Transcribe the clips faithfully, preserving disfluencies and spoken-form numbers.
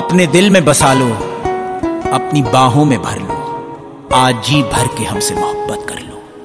अपने दिल में बसा लो, अपनी बाहों में भर लो, आज जी भर के हमसे मोहब्बत कर लो।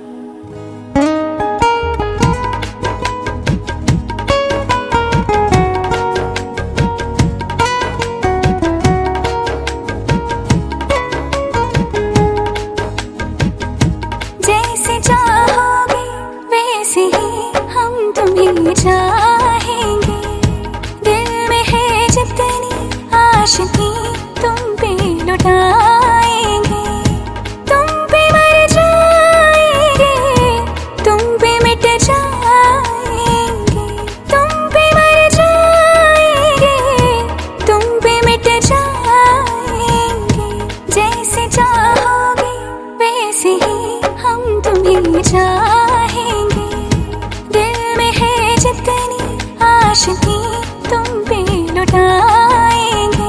जैसे चाहोगे वैसे ही हम तुम्हें चाहेंगे, दिल में है जितनी आशिकी तुम पे लुटाएंगे, तुम पे मर जाएंगे, तुम पे मिट जाएंगे, तुम पे मर जाएंगे, तुम पे मिट जाएंगे। जैसे चाहोगे वैसे ही हम तुम्हें चाहेंगे, दिल में है जितनी आशिकी तुम पे लुटाएंगे।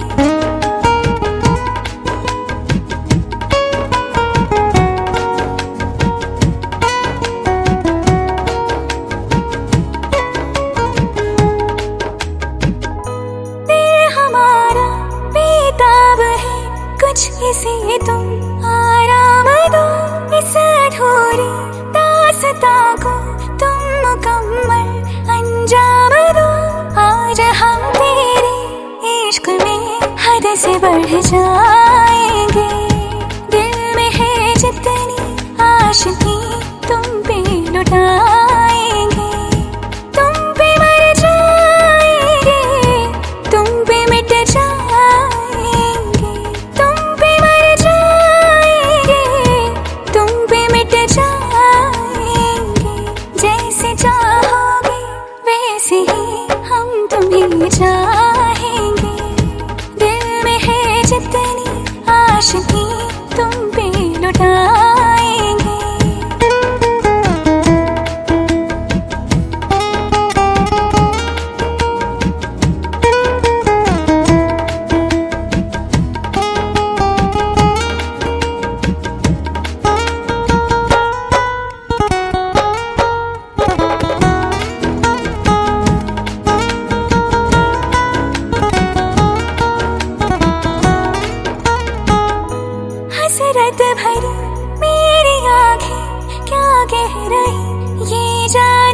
दिल हमारा बेताब है, कुछ इसे तुम आराम दो, इस अधूरी दास्तां को तुम मुकम्मल अंजाम दो। आज हम तेरे इश्क में हद से बढ़ जाएंगे, दिल में है जितनी आशिकी तुम पे लुटाएंगे, तुम पे मर जाएंगे, तुम पे मिट जाएंगे, तुम पे मर जाएंगे, तुम पे मिट जाएंगे। जैसे चाहोगे वैसे ही हम तुम्हें चाहेंगे, दिल में है जितनी आशिकी तुम पे लुटाएंगे। हसरत भरी मेरी आंखें क्या कह रही ये जान